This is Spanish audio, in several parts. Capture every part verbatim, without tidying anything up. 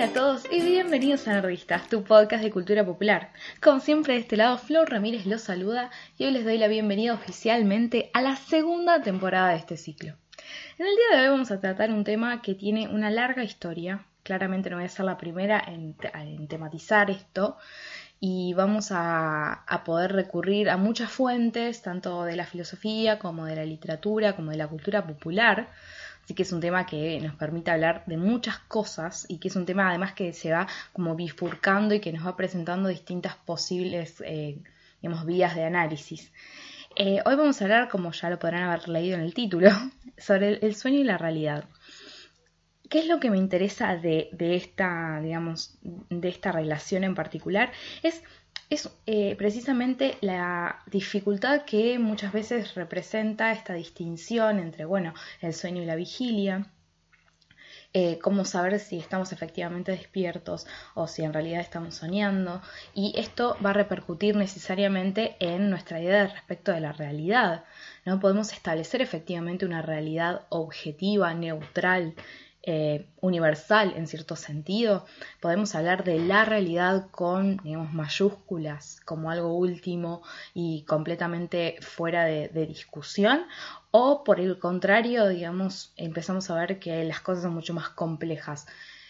Hola a todos y bienvenidos a Nerdistas, tu podcast de cultura popular. Como siempre de este lado, Flor Ramírez los saluda y hoy les doy la bienvenida oficialmente a la segunda temporada de este ciclo. En el día de hoy vamos a tratar un tema que tiene una larga historia. Claramente no voy a ser la primera en, te- en tematizar esto y vamos a, a poder recurrir a muchas fuentes, tanto de la filosofía como de la literatura, como de la cultura popular. Así que es un tema que nos permite hablar de muchas cosas y que es un tema además que se va como bifurcando y que nos va presentando distintas posibles eh, digamos, vías de análisis. Eh, hoy vamos a hablar, como ya lo podrán haber leído en el título, sobre el, el sueño y la realidad. ¿Qué es lo que me interesa de, de esta, digamos, de esta relación en particular? Es, es eh, precisamente la dificultad que muchas veces representa esta distinción entre, bueno, el sueño y la vigilia. Eh, cómo saber si estamos efectivamente despiertos o si en realidad estamos soñando. Y esto va a repercutir necesariamente en nuestra idea respecto de la realidad. No podemos establecer efectivamente una realidad objetiva, neutral, eh, universal en cierto sentido. Podemos hablar de la realidad con, digamos, mayúsculas como algo último y completamente fuera de, de discusión, o por el contrario, digamos, empezamos a ver que las cosas son mucho más complejas.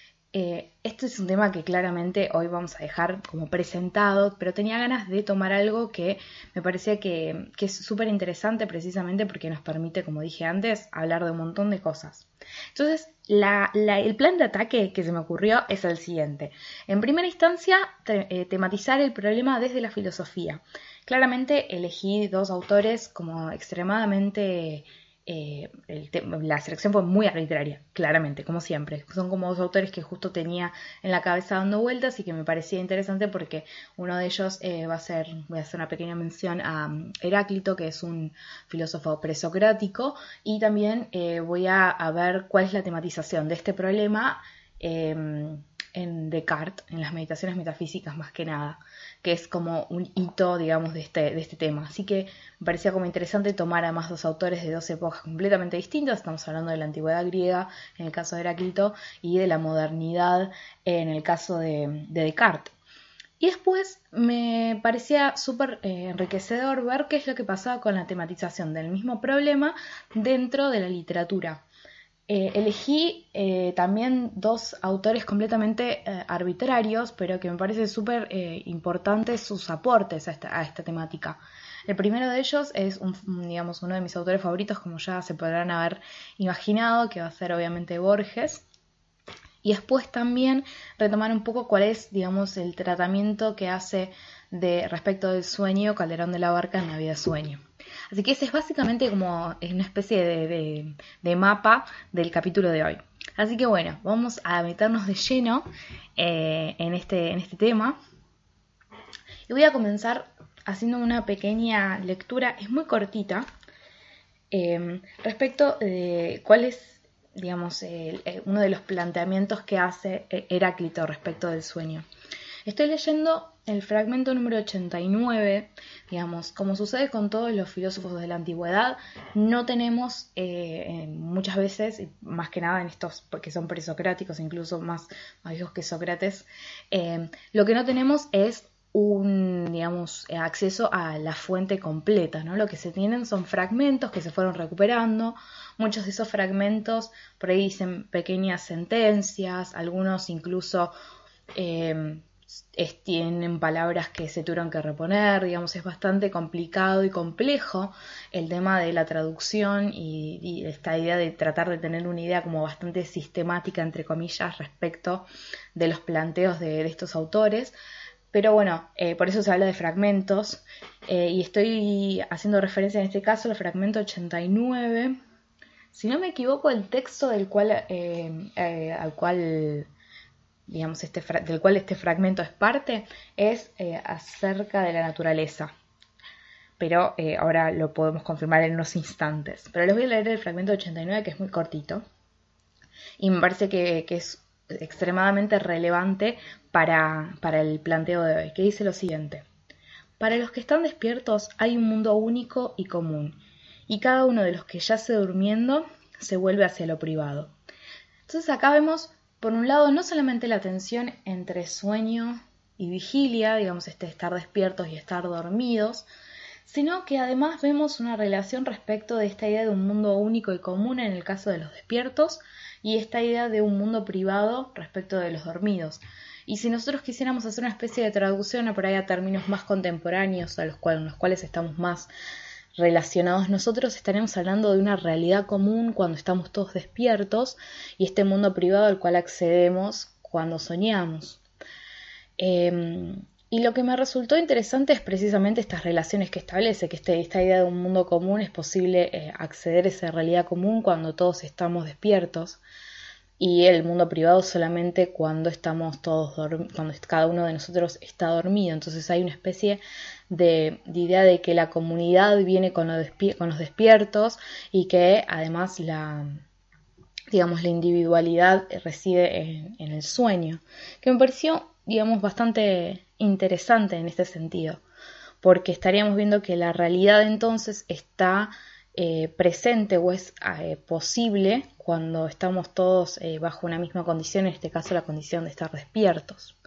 Eh, este es un tema que claramente hoy vamos a dejar como presentado, pero tenía ganas de tomar algo que me parecía que, que es súper interesante precisamente porque nos permite, como dije antes, hablar de un montón de cosas. Entonces, la, la, el plan de ataque que se me ocurrió es el siguiente. En primera instancia, te, eh, tematizar el problema desde la filosofía. Claramente elegí dos autores como extremadamente... Eh, el te- la selección fue muy arbitraria, claramente, como siempre. Son como dos autores que justo tenía en la cabeza dando vueltas y que me parecía interesante porque uno de ellos eh, va a ser, voy a hacer una pequeña mención a um, Heráclito, que es un filósofo presocrático, y también eh, voy a, a ver cuál es la tematización de este problema eh, en Descartes, en las meditaciones metafísicas más que nada, que es como un hito, digamos, de este, de este tema. Así que me parecía como interesante tomar a más dos autores de dos épocas completamente distintas. Estamos hablando de la antigüedad griega, en el caso de Heráclito, y de la modernidad, en el caso de, de Descartes. Y después me parecía súper eh, enriquecedor ver qué es lo que pasaba con la tematización del mismo problema dentro de la literatura. Eh, elegí eh, también dos autores completamente eh, arbitrarios, pero que me parece súper eh, importantes sus aportes a esta, a esta temática. El primero de ellos es un, digamos, uno de mis autores favoritos, como ya se podrán haber imaginado, que va a ser obviamente Borges. Y después también retomar un poco cuál es, digamos, el tratamiento que hace de respecto del sueño Calderón de la Barca en La vida sueño. Así que ese es básicamente como una especie de, de, de mapa del capítulo de hoy. Así que bueno, vamos a meternos de lleno eh, en, este, en este tema. Y voy a comenzar haciendo una pequeña lectura, es muy cortita, eh, respecto de cuál es, digamos, el, el, uno de los planteamientos que hace Heráclito respecto del sueño. Estoy leyendo el fragmento número ochenta y nueve, digamos, como sucede con todos los filósofos de la antigüedad, no tenemos eh, muchas veces, más que nada en estos que son presocráticos, incluso más, más viejos que Sócrates, eh, lo que no tenemos es un, digamos, acceso a la fuente completa, ¿no? Lo que se tienen son fragmentos que se fueron recuperando, muchos de esos fragmentos por ahí dicen pequeñas sentencias, algunos incluso eh, es, tienen palabras que se tuvieron que reponer, digamos, es bastante complicado y complejo el tema de la traducción y, y esta idea de tratar de tener una idea como bastante sistemática, entre comillas, respecto de los planteos de, de estos autores. Pero bueno, eh, por eso se habla de fragmentos eh, y estoy haciendo referencia en este caso al fragmento ochenta y nueve. Si no me equivoco, el texto del cual, eh, eh, al cual, digamos, este fra- del cual este fragmento es parte es eh, acerca de la naturaleza. Pero eh, ahora lo podemos confirmar en unos instantes. Pero les voy a leer el fragmento ochenta y nueve, que es muy cortito. Y me parece que, que es extremadamente relevante para, para el planteo de hoy, que dice lo siguiente. Para los que están despiertos hay un mundo único y común, y cada uno de los que yace durmiendo se vuelve hacia lo privado. Entonces acá vemos por un lado, no solamente la tensión entre sueño y vigilia, digamos, este estar despiertos y estar dormidos, sino que además vemos una relación respecto de esta idea de un mundo único y común en el caso de los despiertos y esta idea de un mundo privado respecto de los dormidos. Y si nosotros quisiéramos hacer una especie de traducción a por ahí a términos más contemporáneos, a los cuales, los cuales estamos más relacionados nosotros, estaremos hablando de una realidad común cuando estamos todos despiertos y este mundo privado al cual accedemos cuando soñamos. Eh, y lo que me resultó interesante es precisamente estas relaciones que establece, que este, esta idea de un mundo común es posible eh, acceder a esa realidad común cuando todos estamos despiertos y el mundo privado solamente cuando estamos todos dorm- cuando cada uno de nosotros está dormido. Entonces hay una especie de, de idea de que la comunidad viene con, lo despi- con los despiertos y que además la digamos la individualidad reside en, en el sueño, que me pareció digamos bastante interesante en este sentido, porque estaríamos viendo que la realidad entonces está eh, presente o es eh, posible cuando estamos todos eh, bajo una misma condición, en este caso la condición de estar despiertos.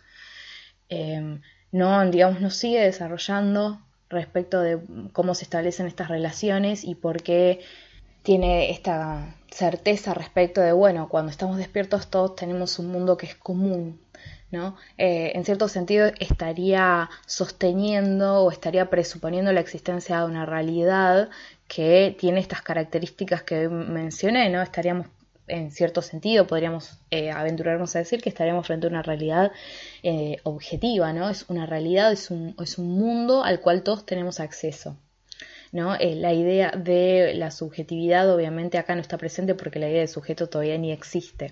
Eh, no, digamos, nos sigue desarrollando respecto de cómo se establecen estas relaciones y por qué tiene esta certeza respecto de, bueno, cuando estamos despiertos todos tenemos un mundo que es común, ¿no? Eh, en cierto sentido estaría sosteniendo o estaría presuponiendo la existencia de una realidad que tiene estas características que mencioné, ¿no? Estaríamos, en cierto sentido, podríamos eh, aventurarnos a decir que estaríamos frente a una realidad eh, objetiva, ¿no? Es una realidad, es un, es un mundo al cual todos tenemos acceso, ¿no? Eh, la idea de la subjetividad obviamente acá no está presente porque la idea de sujeto todavía ni existe.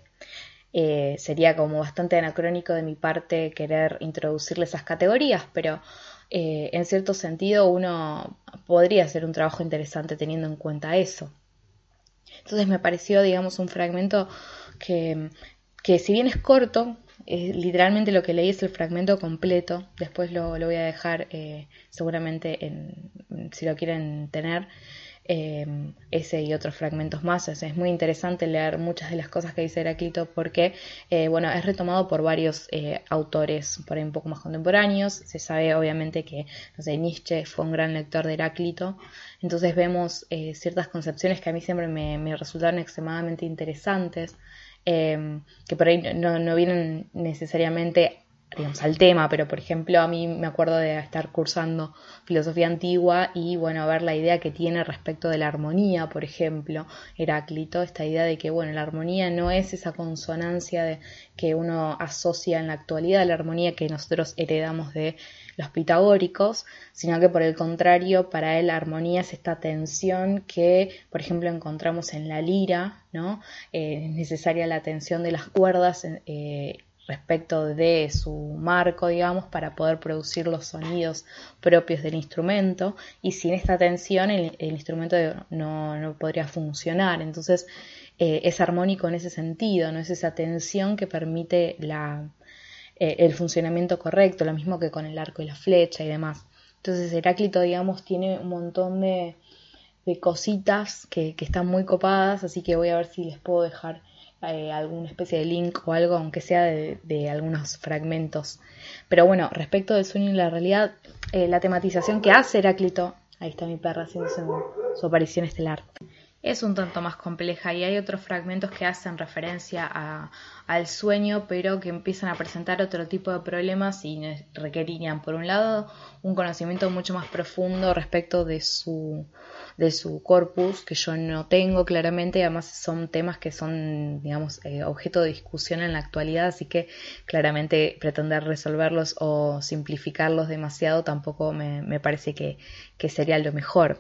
Eh, sería como bastante anacrónico de mi parte querer introducirle esas categorías, pero eh, en cierto sentido uno podría hacer un trabajo interesante teniendo en cuenta eso. Entonces me pareció, digamos, un fragmento que, que si bien es corto, eh, literalmente lo que leí es el fragmento completo, después lo, lo voy a dejar eh, seguramente en, si lo quieren tener, eh, ese y otros fragmentos más. O sea, es muy interesante leer muchas de las cosas que dice Heráclito porque eh, bueno, es retomado por varios eh, autores por ahí un poco más contemporáneos. Se sabe obviamente que no sé, Nietzsche fue un gran lector de Heráclito, entonces vemos eh, ciertas concepciones que a mí siempre me, me resultaron extremadamente interesantes, eh, que por ahí no, no vienen necesariamente digamos, al tema, pero por ejemplo a mí me acuerdo de estar cursando filosofía antigua y bueno, ver la idea que tiene respecto de la armonía, por ejemplo, Heráclito, esta idea de que bueno, la armonía no es esa consonancia de, que uno asocia en la actualidad, la armonía que nosotros heredamos de los pitagóricos, sino que por el contrario, para él la armonía es esta tensión que, por ejemplo, encontramos en la lira, ¿no? Eh, es necesaria la tensión de las cuerdas eh, respecto de su marco, digamos, para poder producir los sonidos propios del instrumento, y sin esta tensión el, el instrumento no, no podría funcionar. Entonces eh, es armónico en ese sentido, no es esa tensión que permite la, eh, el funcionamiento correcto, lo mismo que con el arco y la flecha y demás. Entonces Heráclito, digamos, tiene un montón de, de cositas que, que están muy copadas, así que voy a ver si les puedo dejar Eh, alguna especie de link o algo, aunque sea de, de algunos fragmentos. Pero bueno, respecto del sueño y la realidad, eh, la tematización que hace Heráclito, ahí está mi perra haciendo su, su aparición estelar, es un tanto más compleja y hay otros fragmentos que hacen referencia a, al sueño, pero que empiezan a presentar otro tipo de problemas y requerirían, por un lado, un conocimiento mucho más profundo respecto de su, de su corpus, que yo no tengo claramente, y además son temas que son, digamos, eh, objeto de discusión en la actualidad, así que claramente pretender resolverlos o simplificarlos demasiado tampoco me, me parece que, que sería lo mejor.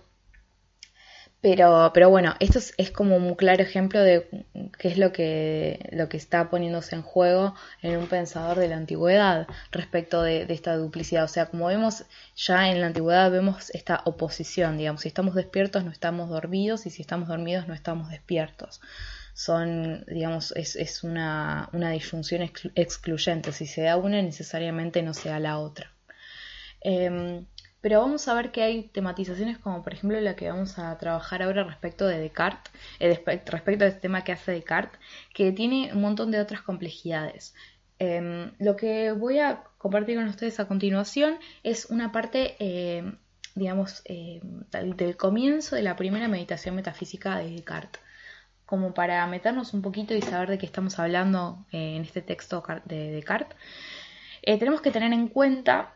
Pero, pero bueno, esto es, es como un claro ejemplo de qué es lo que, lo que está poniéndose en juego en un pensador de la antigüedad respecto de, de esta duplicidad. O sea, como vemos ya en la antigüedad, vemos esta oposición, digamos, si estamos despiertos no estamos dormidos y si estamos dormidos no estamos despiertos. Son, digamos, es, es una, una disyunción exclu- excluyente. Si se da una, necesariamente no se da la otra. Eh, pero vamos a ver que hay tematizaciones como por ejemplo la que vamos a trabajar ahora respecto de Descartes, eh, respecto a este tema que hace Descartes, que tiene un montón de otras complejidades. Eh, lo que voy a compartir con ustedes a continuación es una parte, eh, digamos, eh, del, del comienzo de la primera meditación metafísica de Descartes, como para meternos un poquito y saber de qué estamos hablando eh, en este texto de Descartes. Eh, tenemos que tener en cuenta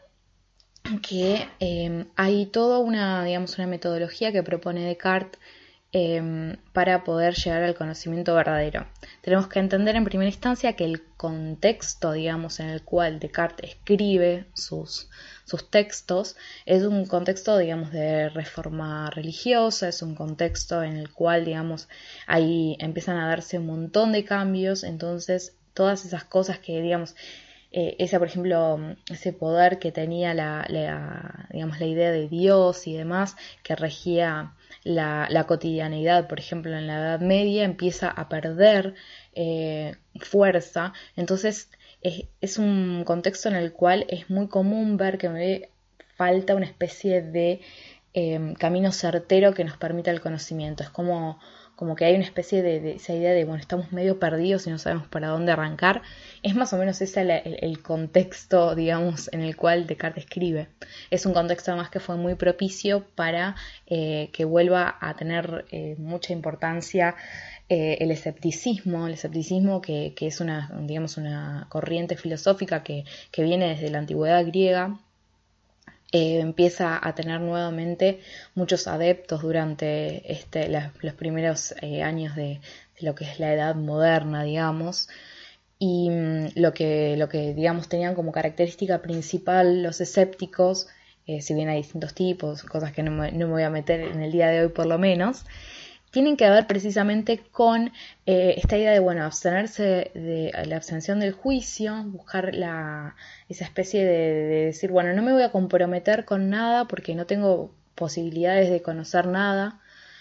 que eh, hay toda una, digamos, una metodología que propone Descartes eh, para poder llegar al conocimiento verdadero. Tenemos que entender en primera instancia que el contexto, digamos, en el cual Descartes escribe sus, sus textos es un contexto, digamos, de reforma religiosa, es un contexto en el cual, digamos, ahí empiezan a darse un montón de cambios, entonces todas esas cosas que, digamos, Eh, ese, por ejemplo, ese poder que tenía la, la, digamos, la idea de Dios y demás, que regía la, la cotidianeidad, por ejemplo, en la Edad Media, empieza a perder eh, fuerza. Entonces, es, es un contexto en el cual es muy común ver que me falta una especie de eh, camino certero que nos permita el conocimiento. Es como... como que hay una especie de, de esa idea de, bueno, estamos medio perdidos y no sabemos para dónde arrancar. Es más o menos ese el, el, el contexto, digamos, en el cual Descartes escribe. Es un contexto además que fue muy propicio para eh, que vuelva a tener eh, mucha importancia eh, el escepticismo, el escepticismo que, que es una, digamos, una corriente filosófica que, que viene desde la antigüedad griega. Eh, empieza a tener nuevamente muchos adeptos durante este, la, los primeros eh, años de, de lo que es la edad moderna, digamos, y mmm, lo que, lo que digamos tenían como característica principal los escépticos, eh, si bien hay distintos tipos, cosas que no me, no me voy a meter en el día de hoy por lo menos, tienen que ver precisamente con eh, esta idea de, bueno, abstenerse de la abstención del juicio, buscar la, esa especie de, de decir, bueno, no me voy a comprometer con nada porque no tengo posibilidades de conocer nada,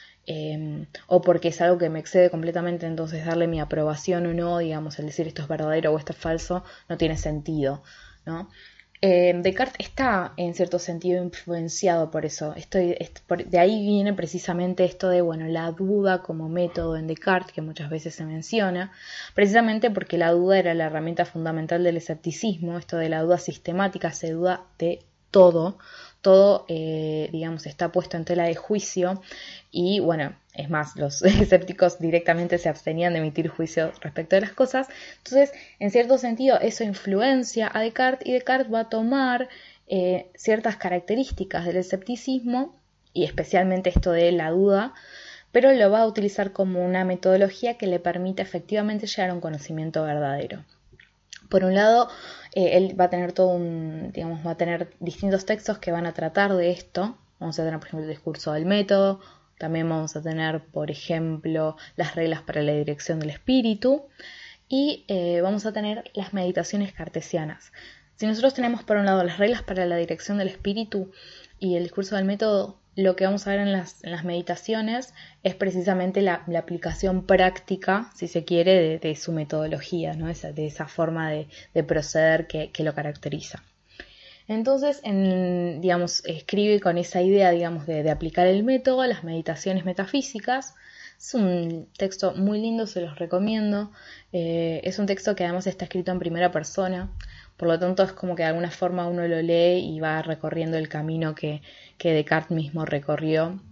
eh, o porque es algo que me excede completamente, entonces darle mi aprobación o no, digamos, el decir esto es verdadero o esto es falso, no tiene sentido, ¿no? Eh, Descartes está en cierto sentido influenciado por eso. Estoy, est- por, de ahí viene precisamente esto de, bueno, la duda como método en Descartes, que muchas veces se menciona, precisamente porque la duda era la herramienta fundamental del escepticismo. Esto de la duda sistemática, se duda de todo, todo, eh, digamos, está puesto en tela de juicio y, bueno, es más, los escépticos directamente se abstenían de emitir juicio respecto de las cosas. Entonces, en cierto sentido, eso influencia a Descartes y Descartes va a tomar eh, ciertas características del escepticismo y especialmente esto de la duda, pero lo va a utilizar como una metodología que le permite efectivamente llegar a un conocimiento verdadero. Por un lado, eh, él va a tener todo un, digamos, va a tener distintos textos que van a tratar de esto. Vamos a tener, por ejemplo, el discurso del método. También vamos a tener, por ejemplo, las reglas para la dirección del espíritu. Y eh, vamos a tener las meditaciones cartesianas. Si nosotros tenemos, por un lado, las reglas para la dirección del espíritu y el discurso del método, lo que vamos a ver en las, en las meditaciones es precisamente la, la aplicación práctica, si se quiere, de, de su metodología, ¿no? Esa, de esa forma de, de proceder que, que lo caracteriza. Entonces, en, digamos, escribe con esa idea, digamos, de, de aplicar el método a las meditaciones metafísicas. Es un texto muy lindo, se los recomiendo. Eh, es un texto que además está escrito en primera persona. Por lo tanto, es como que de alguna forma uno lo lee y va recorriendo el camino que, que Descartes mismo recorrió.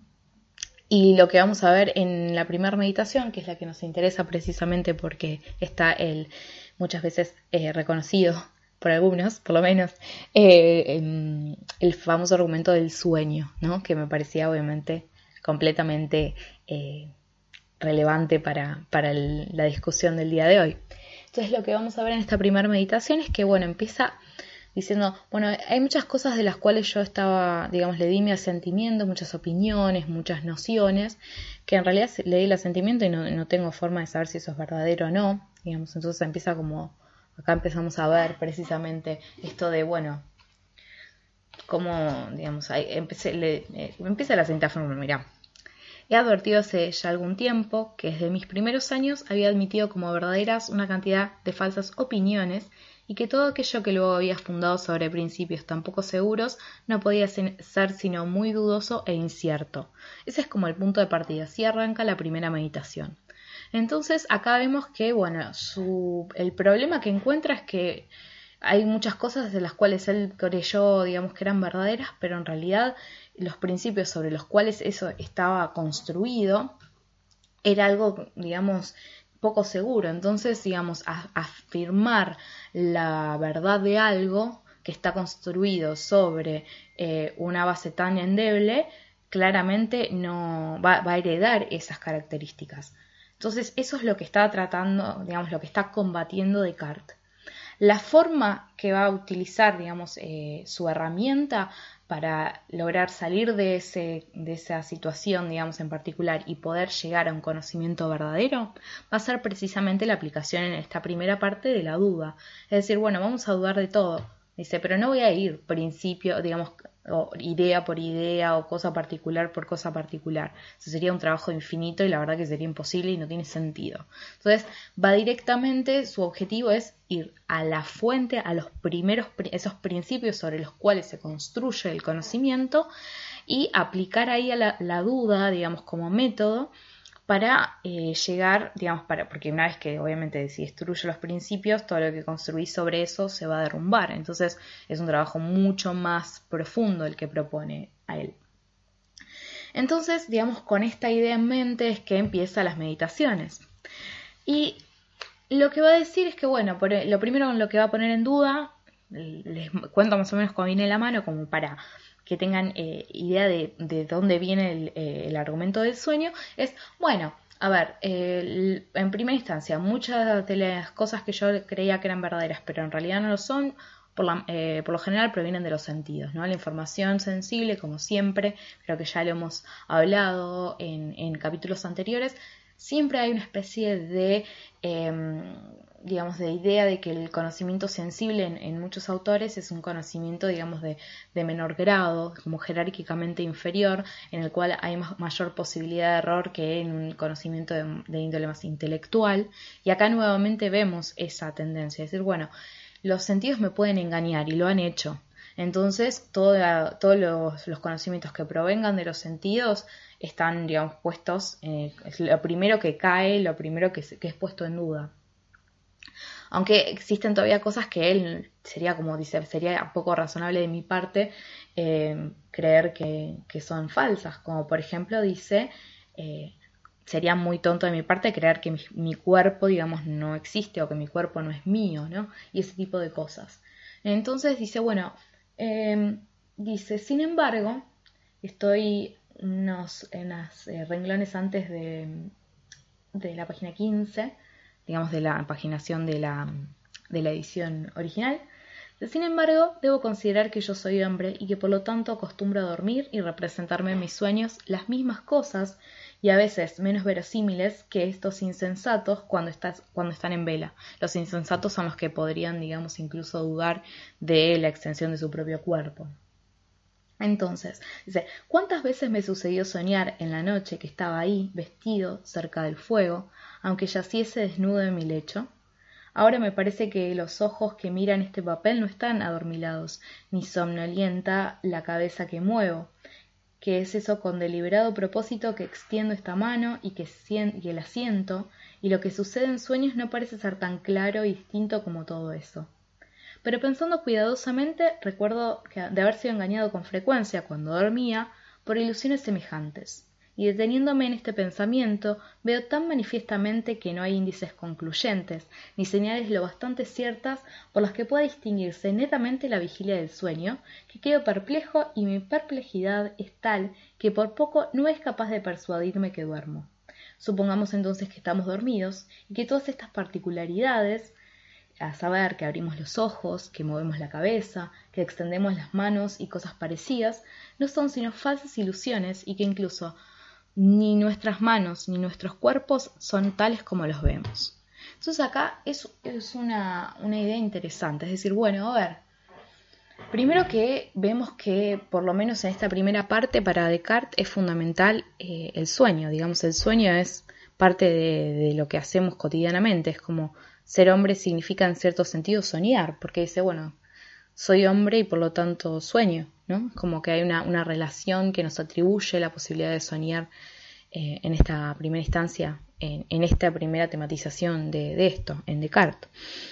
Y lo que vamos a ver en la primera meditación, que es la que nos interesa precisamente porque está el, muchas veces eh, reconocido por algunos, por lo menos, eh, el famoso argumento del sueño, ¿no? Que me parecía obviamente completamente eh, relevante para, para el, la discusión del día de hoy. Entonces lo que vamos a ver en esta primera meditación es que, bueno, empieza diciendo, bueno, hay muchas cosas de las cuales yo estaba, digamos, le di mi asentimiento, muchas opiniones, muchas nociones, que en realidad le di el asentimiento y no, no tengo forma de saber si eso es verdadero o no, digamos, entonces empieza como, acá empezamos a ver precisamente esto de, bueno, cómo, digamos, ahí empecé, le, eh, empieza la siguiente forma, mirá. He advertido hace ya algún tiempo que desde mis primeros años había admitido como verdaderas una cantidad de falsas opiniones y que todo aquello que luego había fundado sobre principios tan poco seguros no podía ser sino muy dudoso e incierto. Ese es como el punto de partida, así arranca la primera meditación. Entonces acá vemos que, bueno, su, el problema que encuentra es que hay muchas cosas de las cuales él creyó, digamos, que eran verdaderas, pero en realidad los principios sobre los cuales eso estaba construido era algo, digamos, poco seguro. Entonces, digamos, a, afirmar la verdad de algo que está construido sobre eh, una base tan endeble, claramente no va, va a heredar esas características. Entonces, eso es lo que está tratando, digamos, lo que está combatiendo Descartes. La forma que va a utilizar, digamos, eh, su herramienta para lograr salir de, ese, de esa situación, digamos, en particular y poder llegar a un conocimiento verdadero, va a ser precisamente la aplicación en esta primera parte de la duda. Es decir, bueno, vamos a dudar de todo. Dice, pero no voy a ir principio, digamos, o idea por idea o cosa particular por cosa particular. Eso sería un trabajo infinito y la verdad que sería imposible y no tiene sentido. Entonces va directamente, su objetivo es ir a la fuente, a los primeros, esos principios sobre los cuales se construye el conocimiento y aplicar ahí a la, la duda, digamos, como método para eh, llegar, digamos, para, porque una vez que obviamente si destruye los principios, todo lo que construís sobre eso se va a derrumbar. Entonces es un trabajo mucho más profundo el que propone a él. Entonces, digamos, con esta idea en mente es que empieza las meditaciones. Y lo que va a decir es que, bueno, por, lo primero en lo que va a poner en duda, les cuento más o menos cómo viene la mano, como para que tengan eh, idea de, de dónde viene el, eh, el argumento del sueño, es, bueno, a ver, eh, en primera instancia, muchas de las cosas que yo creía que eran verdaderas, pero en realidad no lo son, por, la, eh, por lo general provienen de los sentidos, ¿no? La información sensible, como siempre, creo que ya lo hemos hablado en, en capítulos anteriores, siempre hay una especie de, eh, digamos, de idea de que el conocimiento sensible en, en muchos autores es un conocimiento, digamos, de, de menor grado, como jerárquicamente inferior, en el cual hay más, mayor posibilidad de error que en un conocimiento de, de índole más intelectual. Y acá nuevamente vemos esa tendencia, es decir, bueno, los sentidos me pueden engañar y lo han hecho. Entonces, toda, todos los, los conocimientos que provengan de los sentidos están, digamos, puestos, eh, es lo primero que cae, lo primero que, que es puesto en duda. Aunque existen todavía cosas que él, sería como dice, sería poco razonable de mi parte eh, creer que, que son falsas, como por ejemplo dice, eh, sería muy tonto de mi parte creer que mi, mi cuerpo, digamos, no existe o que mi cuerpo no es mío, ¿no? Y ese tipo de cosas. Entonces dice, bueno, eh, dice, sin embargo, estoy unos, unos eh, renglones antes de, de la página quince, digamos, de la paginación de la, de la edición original. Sin embargo, debo considerar que yo soy hombre y que por lo tanto acostumbro a dormir y representarme en mis sueños las mismas cosas y a veces menos verosímiles que estos insensatos cuando, estás, cuando están en vela. Los insensatos son los que podrían, digamos, incluso dudar de la extensión de su propio cuerpo. Entonces, dice, ¿cuántas veces me sucedió soñar en la noche que estaba ahí, vestido, cerca del fuego, aunque yaciese desnudo en mi lecho? Ahora me parece que los ojos que miran este papel no están adormilados, ni somnolienta la cabeza que muevo, que es eso con deliberado propósito que extiendo esta mano y que, sien- y el asiento, y lo que sucede en sueños no parece ser tan claro y distinto como todo eso. Pero pensando cuidadosamente, recuerdo que de haber sido engañado con frecuencia cuando dormía por ilusiones semejantes, y deteniéndome en este pensamiento, veo tan manifiestamente que no hay índices concluyentes, ni señales lo bastante ciertas por las que pueda distinguirse netamente la vigilia del sueño, que quedo perplejo y mi perplejidad es tal que por poco no es capaz de persuadirme que duermo. Supongamos entonces que estamos dormidos y que todas estas particularidades, a saber que abrimos los ojos, que movemos la cabeza, que extendemos las manos y cosas parecidas, no son sino falsas ilusiones y que incluso ni nuestras manos ni nuestros cuerpos son tales como los vemos. Entonces acá es, es una, una idea interesante, es decir, bueno, a ver, Primero que vemos que, por lo menos en esta primera parte, para Descartes es fundamental eh, el sueño. Digamos, el sueño es parte de, de lo que hacemos cotidianamente. Es como ser hombre significa en cierto sentido soñar, porque dice, bueno, soy hombre y por lo tanto sueño, ¿no? Como que hay una, una relación que nos atribuye la posibilidad de soñar eh, en esta primera instancia, en, en esta primera tematización de, de esto, en Descartes.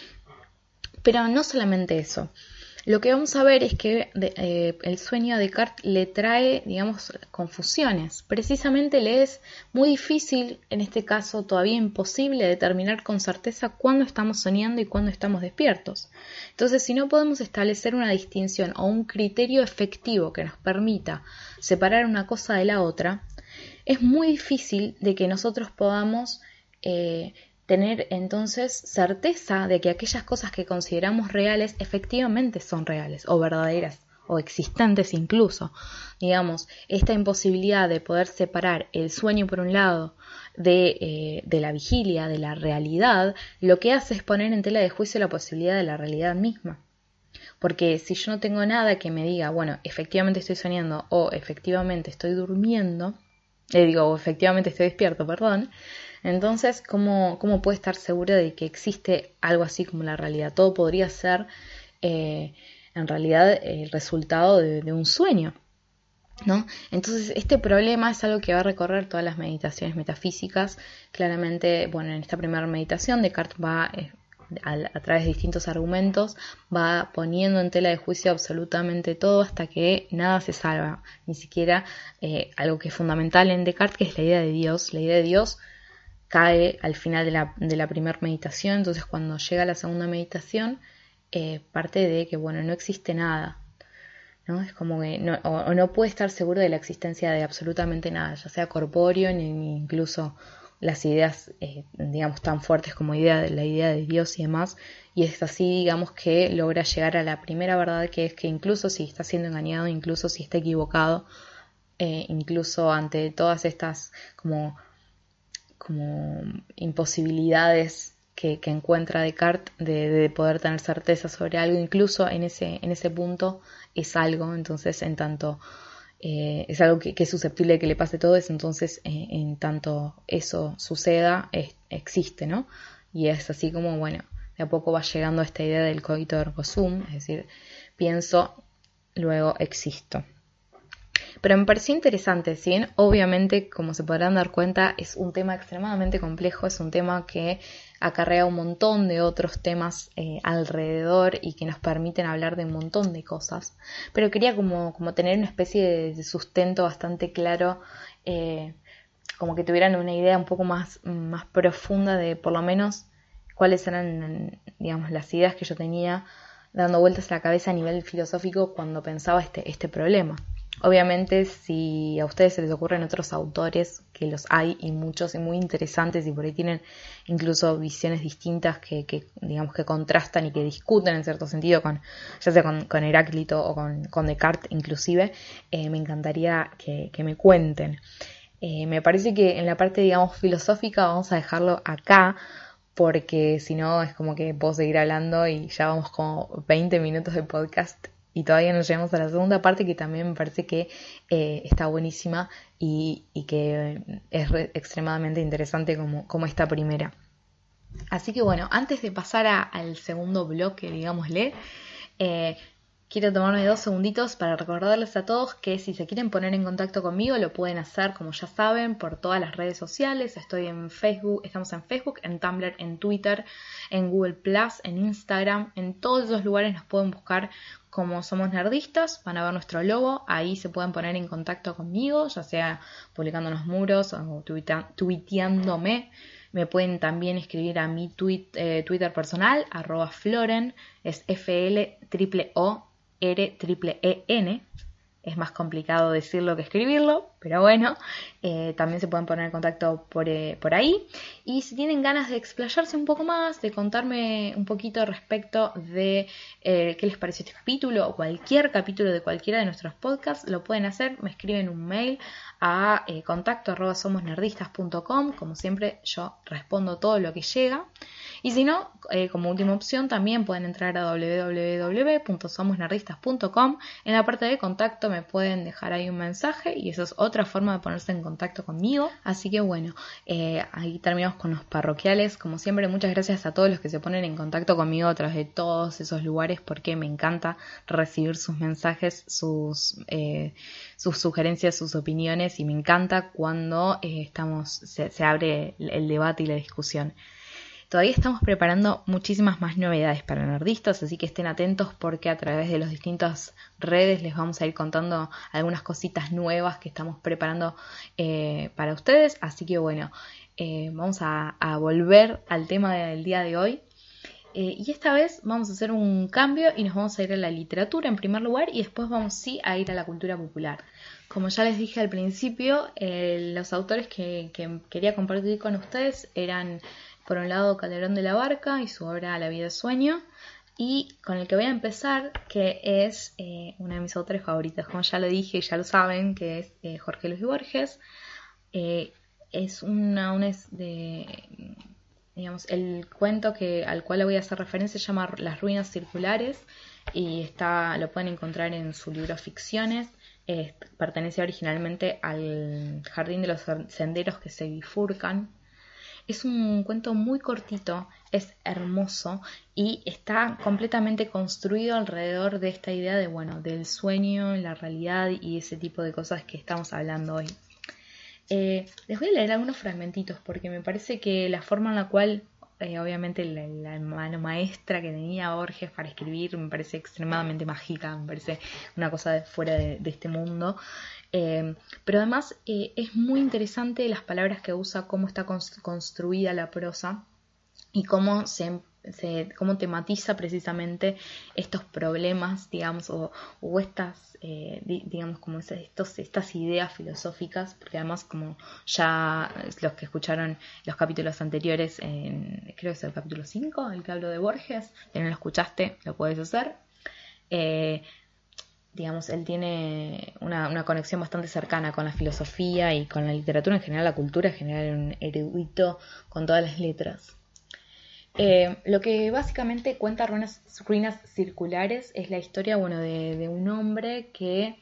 Pero no solamente eso. Lo que vamos a ver es que de, eh, el sueño a Descartes le trae, digamos, confusiones. Precisamente le es muy difícil, en este caso todavía imposible, determinar con certeza cuándo estamos soñando y cuándo estamos despiertos. Entonces, si no podemos establecer una distinción o un criterio efectivo que nos permita separar una cosa de la otra, es muy difícil de que nosotros podamos Eh, tener entonces certeza de que aquellas cosas que consideramos reales efectivamente son reales o verdaderas o existentes incluso. Digamos, esta imposibilidad de poder separar el sueño por un lado de, eh, de la vigilia, de la realidad, lo que hace es poner en tela de juicio la posibilidad de la realidad misma. Porque si yo no tengo nada que me diga, bueno, efectivamente estoy soñando o efectivamente estoy durmiendo, le digo, o efectivamente estoy despierto, perdón, entonces, ¿cómo, cómo puede estar segura de que existe algo así como la realidad? Todo podría ser, eh, en realidad, el resultado de, de un sueño, ¿no? Entonces, este problema es algo que va a recorrer todas las meditaciones metafísicas. Claramente, bueno, en esta primera meditación, Descartes va, eh, a, a través de distintos argumentos, va poniendo en tela de juicio absolutamente todo hasta que nada se salva, ni siquiera eh, algo que es fundamental en Descartes, que es la idea de Dios. La idea de Dios cae al final de la, de la primera meditación. Entonces cuando llega la segunda meditación eh, parte de que bueno, no existe nada, ¿no? Es como que no, o, o no puede estar seguro de la existencia de absolutamente nada, ya sea corpóreo ni, ni incluso las ideas eh, digamos tan fuertes como idea de la idea de Dios y demás, y es así digamos que logra llegar a la primera verdad, que es que incluso si está siendo engañado, incluso si está equivocado, eh, incluso ante todas estas como como imposibilidades que, que encuentra Descartes de, de poder tener certeza sobre algo, incluso en ese, en ese punto es algo, entonces en tanto eh, es algo que, que es susceptible de que le pase todo eso, entonces eh, en tanto eso suceda, es, existe, ¿no? Y es así como, bueno, de a poco va llegando a esta idea del cogito ergo sum, es decir, pienso, luego existo. Pero me pareció interesante, si bien obviamente, como se podrán dar cuenta, es un tema extremadamente complejo, es un tema que acarrea un montón de otros temas eh, alrededor y que nos permiten hablar de un montón de cosas. Pero quería como, como tener una especie de, de sustento bastante claro, eh, como que tuvieran una idea un poco más, más profunda de por lo menos cuáles eran, digamos, las ideas que yo tenía dando vueltas a la cabeza a nivel filosófico cuando pensaba este, este problema. Obviamente, si a ustedes se les ocurren otros autores, que los hay y muchos y muy interesantes y por ahí tienen incluso visiones distintas que, que digamos que contrastan y que discuten en cierto sentido con, ya sea con, con Heráclito o con, con Descartes inclusive, eh, me encantaría que, que me cuenten. Eh, me parece que en la parte digamos filosófica vamos a dejarlo acá, porque si no es como que puedo seguir hablando y ya vamos como veinte minutos de podcast y todavía no llegamos a la segunda parte, que también me parece que eh, está buenísima y, y que es re, extremadamente interesante como, como esta primera. Así que bueno, antes de pasar a, al segundo bloque, digámosle, eh, quiero tomarme dos segunditos para recordarles a todos que si se quieren poner en contacto conmigo lo pueden hacer, como ya saben, por todas las redes sociales. Estoy en Facebook, estamos en Facebook, en Tumblr, en Twitter, en Google Plus, en Instagram. En todos esos lugares nos pueden buscar como Somos Nerdistas, van a ver nuestro logo, ahí se pueden poner en contacto conmigo, ya sea publicando en los muros o tuita- tuiteándome. Me pueden también escribir a mi tweet, eh, Twitter personal, arroba Floren, es F L O O R E E N. Es más complicado decirlo que escribirlo, pero bueno, eh, también se pueden poner en contacto por, eh, por ahí. Y si tienen ganas de explayarse un poco más, de contarme un poquito respecto de eh, qué les pareció este capítulo o cualquier capítulo de cualquiera de nuestros podcasts, lo pueden hacer. Me escriben un mail a eh, contacto arroba somosnerdistas punto com. Como siempre, yo respondo todo lo que llega. Y si no, eh, como última opción, también pueden entrar a doble u doble u doble u punto somos nerdistas punto com. En la parte de contacto me pueden dejar ahí un mensaje y esa es otra forma de ponerse en contacto conmigo. Así que bueno, eh, ahí terminamos con los parroquiales. Como siempre, muchas gracias a todos los que se ponen en contacto conmigo a través de todos esos lugares, porque me encanta recibir sus mensajes, sus, eh, sus sugerencias, sus opiniones, y me encanta cuando eh, estamos se, se abre el, el debate y la discusión. Todavía estamos preparando muchísimas más novedades para nerdistas, así que estén atentos porque a través de las distintas redes les vamos a ir contando algunas cositas nuevas que estamos preparando eh, para ustedes. Así que bueno, eh, vamos a, a volver al tema del día de hoy. Eh, y esta vez vamos a hacer un cambio y nos vamos a ir a la literatura en primer lugar y después vamos sí a ir a la cultura popular. Como ya les dije al principio, eh, los autores que, que quería compartir con ustedes eran, por un lado, Calderón de la Barca y su obra La vida de sueño, y con el que voy a empezar, que es eh, uno de mis autores favoritos, como ya lo dije y ya lo saben, que es eh, Jorge Luis Borges. Eh, es una, una es de... Digamos, el cuento que, al cual le voy a hacer referencia se llama Las ruinas circulares y está, lo pueden encontrar en su libro Ficciones. Eh, pertenece originalmente al Jardín de los senderos que se bifurcan. Es un cuento muy cortito, es hermoso y está completamente construido alrededor de esta idea de, bueno, del sueño, la realidad y ese tipo de cosas que estamos hablando hoy. Eh, les voy a leer algunos fragmentitos porque me parece que la forma en la cual, eh, obviamente la, la mano maestra que tenía Borges para escribir me parece extremadamente mágica, me parece una cosa de fuera de, de este mundo. Eh, pero además eh, es muy interesante las palabras que usa, cómo está construida la prosa y cómo se Se, cómo tematiza precisamente estos problemas, digamos, o, o estas, eh, di, digamos, como estos, estas ideas filosóficas, porque además, como ya los que escucharon los capítulos anteriores, en, creo que es el capítulo cinco, el que hablo de Borges, si no lo escuchaste, lo puedes hacer. Eh, digamos, él tiene una, una conexión bastante cercana con la filosofía y con la literatura en general, la cultura en general, un erudito con todas las letras. Eh, lo que básicamente cuenta Ruinas, Ruinas Circulares es la historia, bueno, de, de un hombre que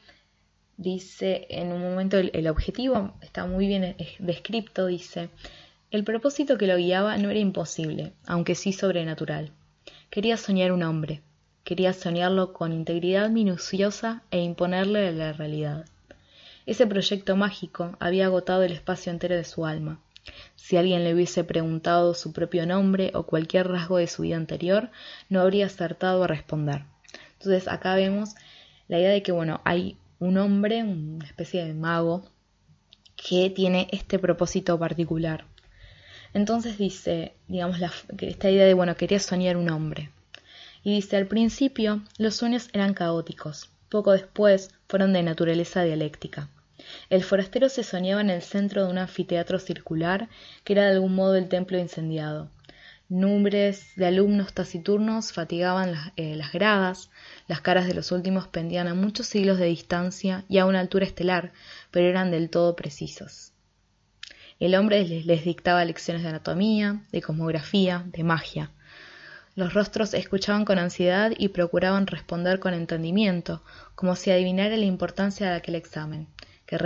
dice en un momento el, el objetivo está muy bien descrito, dice: el propósito que lo guiaba no era imposible, aunque sí sobrenatural. Quería soñar un hombre, quería soñarlo con integridad minuciosa e imponerle a la realidad. Ese proyecto mágico había agotado el espacio entero de su alma. Si alguien le hubiese preguntado su propio nombre o cualquier rasgo de su vida anterior, no habría acertado a responder. Entonces acá vemos la idea de que, bueno, hay un hombre, una especie de mago, que tiene este propósito particular. Entonces dice, digamos, la, esta idea de, bueno, quería soñar un hombre. Y dice, al principio los sueños eran caóticos, poco después fueron de naturaleza dialéctica. El forastero se soñaba en el centro de un anfiteatro circular que era de algún modo el templo incendiado. Nubes de alumnos taciturnos fatigaban las, eh, las gradas, las caras de los últimos pendían a muchos siglos de distancia y a una altura estelar, pero eran del todo precisas. El hombre les, les dictaba lecciones de anatomía, de cosmografía, de magia. Los rostros escuchaban con ansiedad y procuraban responder con entendimiento, como si adivinara la importancia de aquel examen, que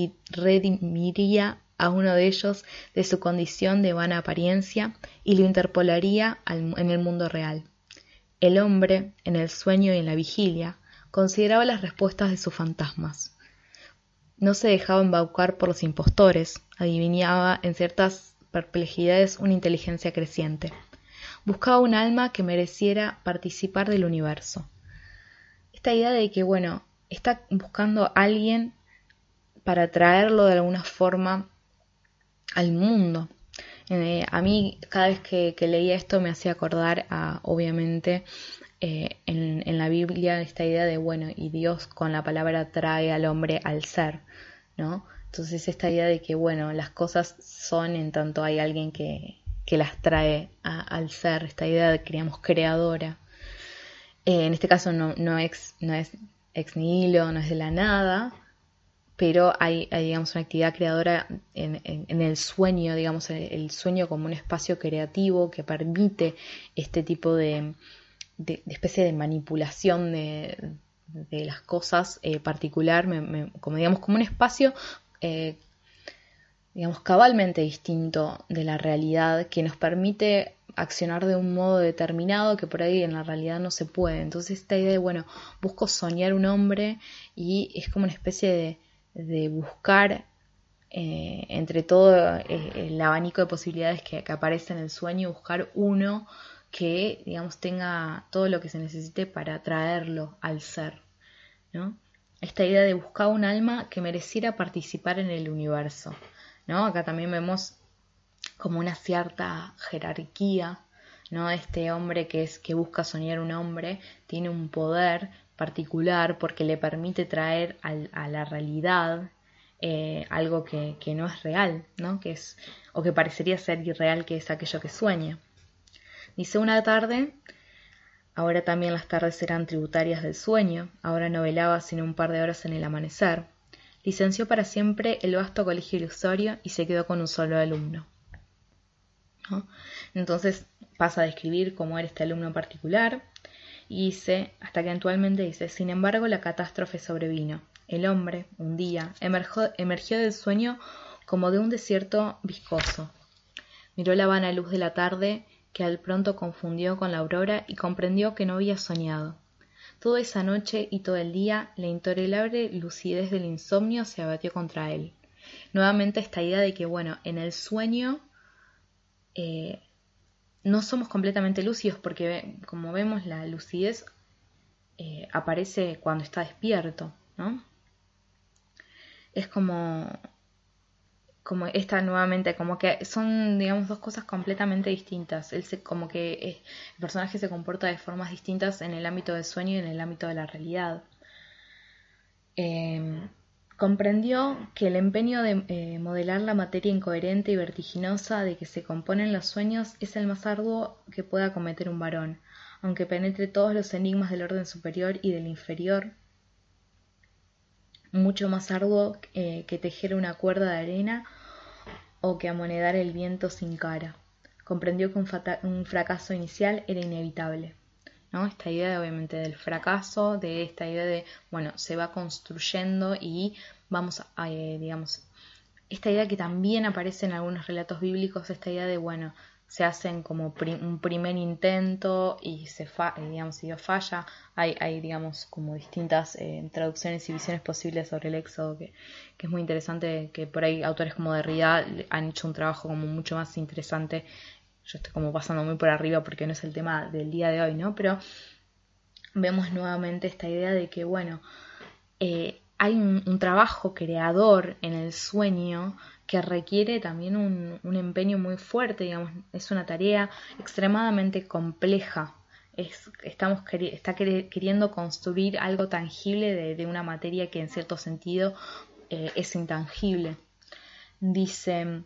redimiría a uno de ellos de su condición de vana apariencia y lo interpolaría al, en el mundo real. El hombre, en el sueño y en la vigilia, consideraba las respuestas de sus fantasmas. No se dejaba embaucar por los impostores, adivinaba en ciertas perplejidades una inteligencia creciente. Buscaba un alma que mereciera participar del universo. Esta idea de que, bueno, está buscando a alguien para traerlo de alguna forma al mundo. Eh, a mí cada vez que, que leía esto me hacía acordar a, obviamente, eh, en, en la Biblia esta idea de, bueno, y Dios con la palabra trae al hombre al ser, ¿no? Entonces esta idea de que, bueno, las cosas son en tanto hay alguien que, que las trae a, al ser, esta idea de, digamos, creadora. Eh, en este caso no, no, ex, no es ex nihilo, no es de la nada, pero hay, hay digamos, una actividad creadora en, en, en el sueño, digamos, el, el sueño como un espacio creativo que permite este tipo de, de, de especie de manipulación de, de las cosas eh, particular, me, me, como digamos, como un espacio eh, digamos, cabalmente distinto de la realidad, que nos permite accionar de un modo determinado que por ahí en la realidad no se puede. Entonces esta idea de, bueno, busco soñar un hombre y es como una especie de, de buscar eh, entre todo eh, el abanico de posibilidades que, que aparece en el sueño, buscar uno que, digamos, tenga todo lo que se necesite para traerlo al ser, ¿no? Esta idea de buscar un alma que mereciera participar en el universo, ¿no? Acá también vemos como una cierta jerarquía, ¿no? Este hombre que es que busca soñar un hombre tiene un poder particular porque le permite traer al, a la realidad eh, algo que, que no es real, ¿no? Que es, o que parecería ser irreal, que es aquello que sueña. Dice: una tarde, ahora también las tardes eran tributarias del sueño, ahora no velaba sino un par de horas en el amanecer. Licenció para siempre el vasto colegio ilusorio y se quedó con un solo alumno, ¿no? Entonces pasa a describir cómo era este alumno en particular y dice, hasta que eventualmente dice: sin embargo la catástrofe sobrevino. El hombre, un día, emergió, emergió del sueño como de un desierto viscoso. Miró la vana luz de la tarde, que al pronto confundió con la aurora y comprendió que no había soñado. Toda esa noche y todo el día, la intolerable lucidez del insomnio se abatió contra él. Nuevamente esta idea de que, bueno, en el sueño eh, no somos completamente lúcidos porque, como vemos, la lucidez eh, aparece cuando está despierto, ¿no? Es como, como esta nuevamente, como que son, digamos, dos cosas completamente distintas. Él se, como que eh, el personaje se comporta de formas distintas en el ámbito del sueño y en el ámbito de la realidad. Eh, comprendió que el empeño de eh, modelar la materia incoherente y vertiginosa de que se componen los sueños es el más arduo que pueda cometer un varón, aunque penetre todos los enigmas del orden superior y del inferior, mucho más arduo eh, que tejer una cuerda de arena o que amonedar el viento sin cara. Comprendió que un, fata- un fracaso inicial era inevitable, ¿no? Esta idea de, obviamente, del fracaso, de esta idea de, bueno, se va construyendo y vamos a, eh, digamos, esta idea que también aparece en algunos relatos bíblicos, esta idea de, bueno, se hacen como pri- un primer intento y se fa digamos, si Dios falla, hay, hay digamos como distintas eh, traducciones y visiones posibles sobre el éxodo, que, que es muy interesante, que por ahí autores como Derrida han hecho un trabajo como mucho más interesante. Yo estoy como pasando muy por arriba porque no es el tema del día de hoy, ¿no? Pero vemos nuevamente esta idea de que, bueno, eh, hay un, un trabajo creador en el sueño que requiere también un, un empeño muy fuerte, digamos, es una tarea extremadamente compleja. Es, estamos queri- está queri- queriendo construir algo tangible de, de una materia que en cierto sentido eh, es intangible. Dice,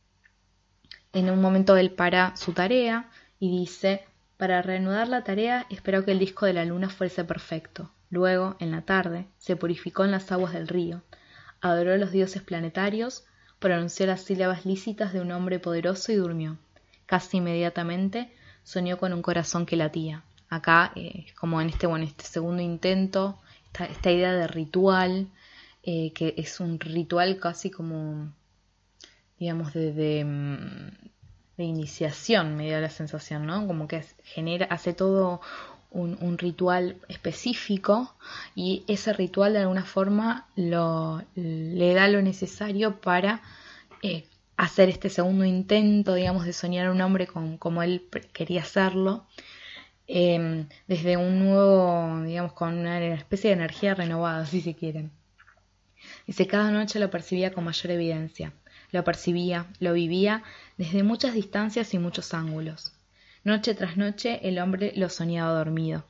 en un momento él para su tarea y dice: para reanudar la tarea esperó que el disco de la luna fuese perfecto. Luego, en la tarde, se purificó en las aguas del río, adoró a los dioses planetarios, pronunció las sílabas lícitas de un hombre poderoso y durmió. Casi inmediatamente soñó con un corazón que latía. Acá, eh, como en este, bueno, este segundo intento, esta, esta idea de ritual, eh, que es un ritual casi como, digamos, de, de, de iniciación, me da la sensación, ¿no? Como que genera, hace todo un, un ritual específico y ese ritual de alguna forma lo, le da lo necesario para eh, hacer este segundo intento, digamos, de soñar a un hombre con, como él quería hacerlo, eh, desde un nuevo, digamos, con una especie de energía renovada, si se quieren. Dice: cada noche lo percibía con mayor evidencia. Lo percibía, lo vivía desde muchas distancias y muchos ángulos. Noche tras noche el hombre lo soñaba dormido.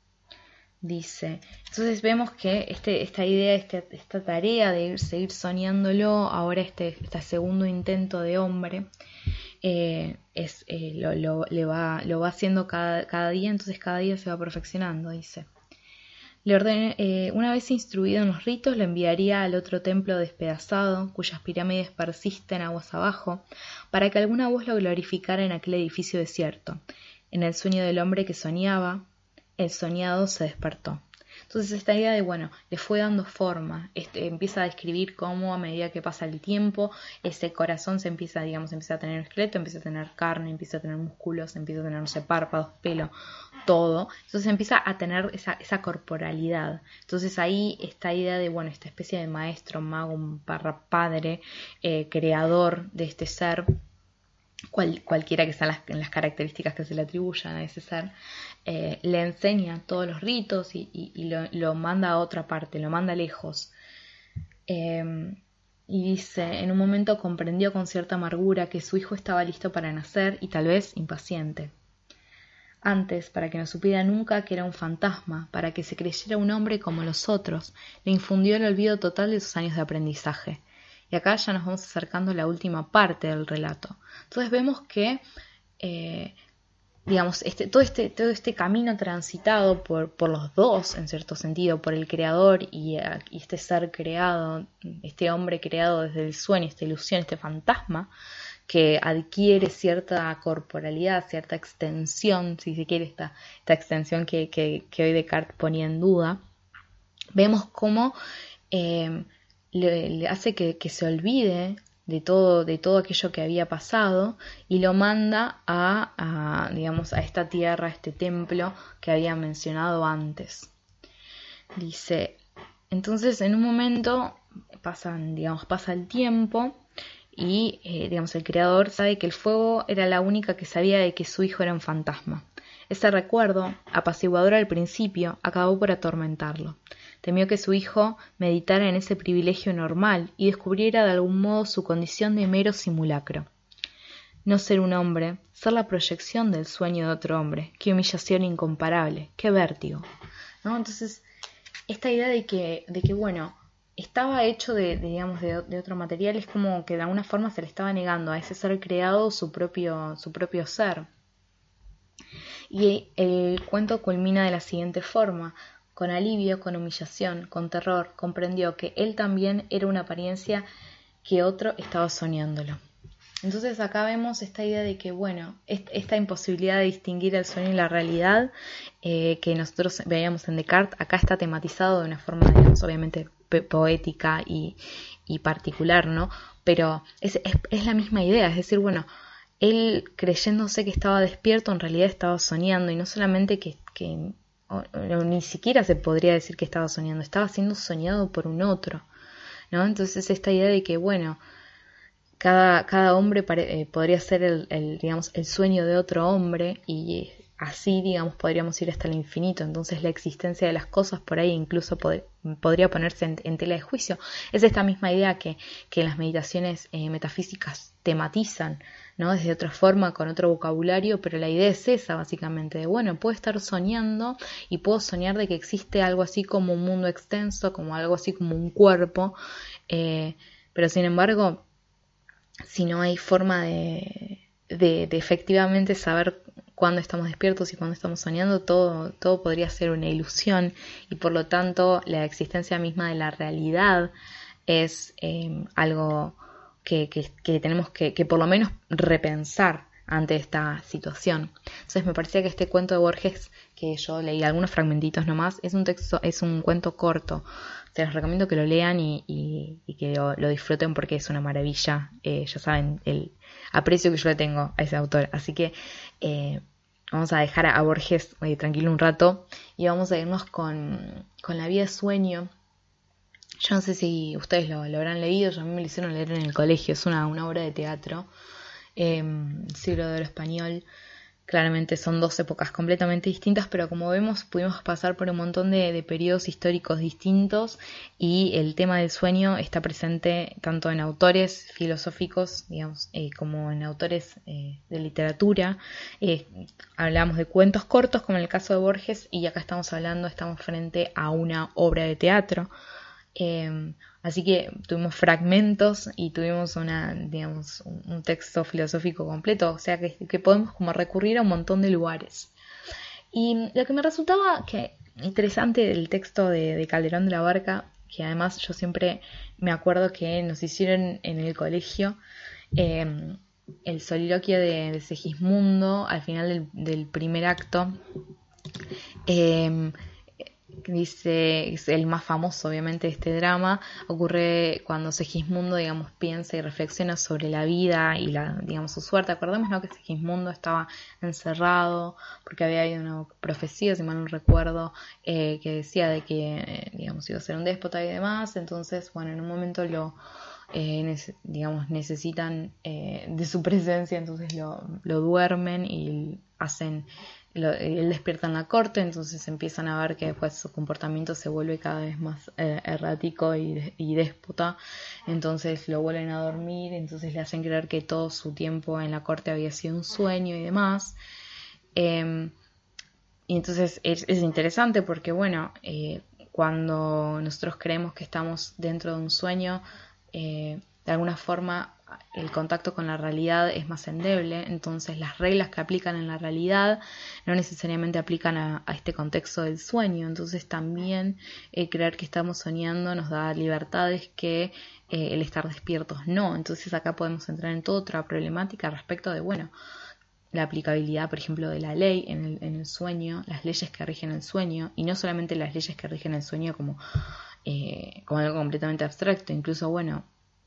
Dice, entonces vemos que este, esta idea, este, esta tarea de ir, seguir soñándolo, ahora este, este segundo intento de hombre, eh, es, eh, lo, lo, le va, lo va haciendo cada, cada día, entonces cada día se va perfeccionando, dice. Le ordené, eh, una vez instruido en los ritos, lo enviaría al otro templo despedazado, cuyas pirámides persisten aguas abajo, para que alguna voz lo glorificara en aquel edificio desierto. En el sueño del hombre que soñaba, el soñado se despertó. Entonces esta idea de, bueno, le fue dando forma, este, empieza a describir cómo a medida que pasa el tiempo, ese corazón se empieza, digamos, empieza a tener esqueleto, empieza a tener carne, empieza a tener músculos, empieza a tener, no sé, párpados, pelo, todo. Entonces empieza a tener esa, esa corporalidad. Entonces ahí esta idea de, bueno, esta especie de maestro, mago, barra padre, eh, creador de este ser, Cual, cualquiera que sean las, las características que se le atribuyan a ese ser, eh, le enseña todos los ritos y, y, y lo, lo manda a otra parte, lo manda lejos. Eh, y dice, en un momento comprendió con cierta amargura que su hijo estaba listo para nacer y tal vez impaciente. Antes, para que no supiera nunca que era un fantasma, para que se creyera un hombre como los otros, le infundió el olvido total de sus años de aprendizaje. Y acá ya nos vamos acercando a la última parte del relato. Entonces vemos que, eh, digamos, este, todo, este, todo este camino transitado por, por los dos, en cierto sentido, por el creador y, uh, y este ser creado, este hombre creado desde el sueño, esta ilusión, este fantasma, que adquiere cierta corporalidad, cierta extensión, si se quiere, esta, esta extensión que, que, que hoy Descartes ponía en duda, vemos cómo Eh, Le, le hace que, que se olvide de todo, de todo aquello que había pasado y lo manda a, a, digamos, a esta tierra, a este templo que había mencionado antes. Dice, entonces en un momento pasan, digamos, pasa el tiempo y, eh, digamos, el creador sabe que el fuego era la única que sabía de que su hijo era un fantasma. Ese recuerdo, apaciguador al principio, acabó por atormentarlo. Temió que su hijo meditara en ese privilegio normal y descubriera de algún modo su condición de mero simulacro. No ser un hombre, ser la proyección del sueño de otro hombre. Qué humillación incomparable, qué vértigo, ¿no? Entonces, esta idea de que, de que bueno, estaba hecho de, de digamos, de, de otro material, es como que de alguna forma se le estaba negando a ese ser creado su propio, su propio ser. Y el cuento culmina de la siguiente forma. Con alivio, con humillación, con terror, comprendió que él también era una apariencia que otro estaba soñándolo. Entonces acá vemos esta idea de que, bueno, esta imposibilidad de distinguir el sueño y la realidad eh, que nosotros veíamos en Descartes, acá está tematizado de una forma, digamos, obviamente poética y, y particular, ¿no? Pero es, es, es la misma idea, es decir, bueno, él creyéndose que estaba despierto, en realidad estaba soñando, y no solamente que... que O, o, ni siquiera se podría decir que estaba soñando, estaba siendo soñado por un otro, ¿no? Entonces esta idea de que, bueno, cada, cada hombre pare, eh, podría ser el, el, digamos, el sueño de otro hombre y así, digamos, podríamos ir hasta el infinito. Entonces la existencia de las cosas por ahí incluso pod, podría ponerse en, en tela de juicio. Es esta misma idea que, que las meditaciones eh, metafísicas tematizan, ¿no? Desde otra forma, con otro vocabulario, pero la idea es esa básicamente, de bueno, puedo estar soñando y puedo soñar de que existe algo así como un mundo extenso, como algo así como un cuerpo, eh, pero sin embargo, si no hay forma de, de, de efectivamente saber cuándo estamos despiertos y cuándo estamos soñando, todo, todo podría ser una ilusión, y por lo tanto la existencia misma de la realidad es eh, algo que, que, que tenemos que, que por lo menos repensar ante esta situación. Entonces me parecía que este cuento de Borges, que yo leí algunos fragmentitos nomás, es un texto, es un cuento corto. Se los recomiendo que lo lean y, y, y que lo, lo disfruten porque es una maravilla. Eh, ya saben el aprecio que yo le tengo a ese autor. Así que eh, vamos a dejar a, a Borges eh, tranquilo un rato y vamos a irnos con, con La vida de sueño. Yo no sé si ustedes lo, lo habrán leído, yo a mí me lo hicieron leer en el colegio. Es una, una obra de teatro, eh, siglo de oro español. Claramente son dos épocas completamente distintas, pero como vemos pudimos pasar por un montón de, de periodos históricos distintos, y el tema del sueño está presente tanto en autores filosóficos, digamos, eh, como en autores eh, de literatura. Eh, hablamos de cuentos cortos, como en el caso de Borges, y acá estamos hablando, estamos frente a una obra de teatro. Eh, así que tuvimos fragmentos y tuvimos una, digamos, un texto filosófico completo, o sea que, que podemos como recurrir a un montón de lugares. Y lo que me resultaba que interesante del texto de, de Calderón de la Barca, que además yo siempre me acuerdo que nos hicieron en el colegio eh, el soliloquio de, de Segismundo al final del, del primer acto. Eh, dice, es el más famoso obviamente de este drama, ocurre cuando Segismundo, digamos, piensa y reflexiona sobre la vida y la, digamos, su suerte. Acordemos, ¿no?, que Segismundo estaba encerrado porque había habido una profecía, si mal no recuerdo, eh, que decía de que, eh, digamos, iba a ser un déspota y demás. Entonces, bueno, en un momento lo eh, nece- digamos, necesitan eh, de su presencia, entonces lo, lo duermen y hacen lo, él despierta en la corte, entonces empiezan a ver que después su comportamiento se vuelve cada vez más eh, errático y, y déspota. Entonces lo vuelven a dormir, entonces le hacen creer que todo su tiempo en la corte había sido un sueño y demás. Eh, y entonces es, es interesante porque, bueno, eh, cuando nosotros creemos que estamos dentro de un sueño, eh, de alguna forma el contacto con la realidad es más endeble, entonces las reglas que aplican en la realidad no necesariamente aplican a, a este contexto del sueño. Entonces también eh, creer que estamos soñando nos da libertades que eh, el estar despiertos no. Entonces acá podemos entrar en toda otra problemática respecto de, bueno, la aplicabilidad, por ejemplo, de la ley en el, en el sueño, las leyes que rigen el sueño, y no solamente las leyes que rigen el sueño como, eh, como algo completamente abstracto, incluso, bueno,